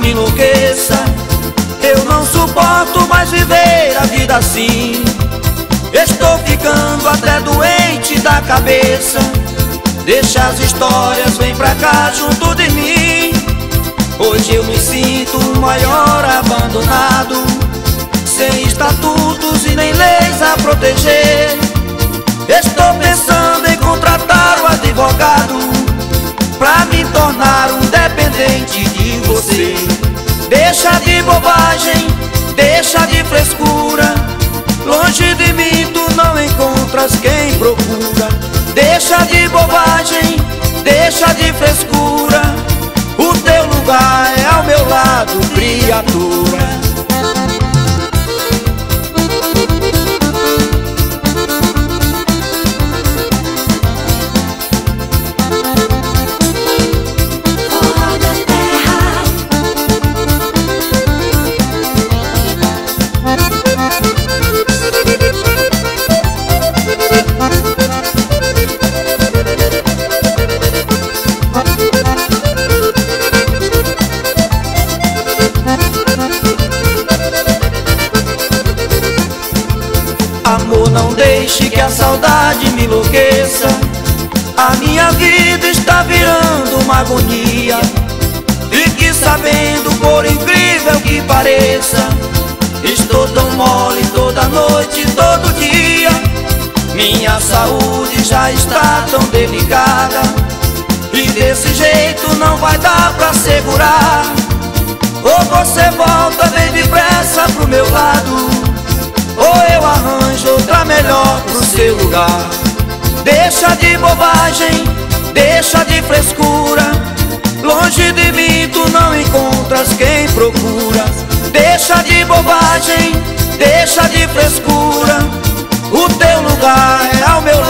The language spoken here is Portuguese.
me enlouqueça. Eu não suporto mais viver a vida assim. Estou ficando até doente da cabeça. Deixa as histórias, vem pra cá junto de mim. Hoje eu me sinto o maior abandonado, sem estatutos e nem leis a proteger. Estou pensando em contratar um advogado pra me tornar um dependente de você. Deixa de bobagem, deixa de frescura. Longe de mim tu não encontras quem procura. Deixa de bobagem, deixa de frescura. O teu lugar é ao meu lado, criatura. Amor, não deixe que a saudade me enlouqueça. A minha vida está virando uma agonia. Fique sabendo, por incrível que pareça, estou tão mole toda noite, todo dia. Minha saúde já está tão delicada, e desse jeito não vai dar pra segurar. Ou você volta bem depressa pro meu lado, ou eu arranjo outra melhor pro seu lugar. Deixa de bobagem, deixa de frescura. Longe de mim tu não encontras quem procura. Deixa de bobagem, deixa de frescura. O teu lugar é ao meu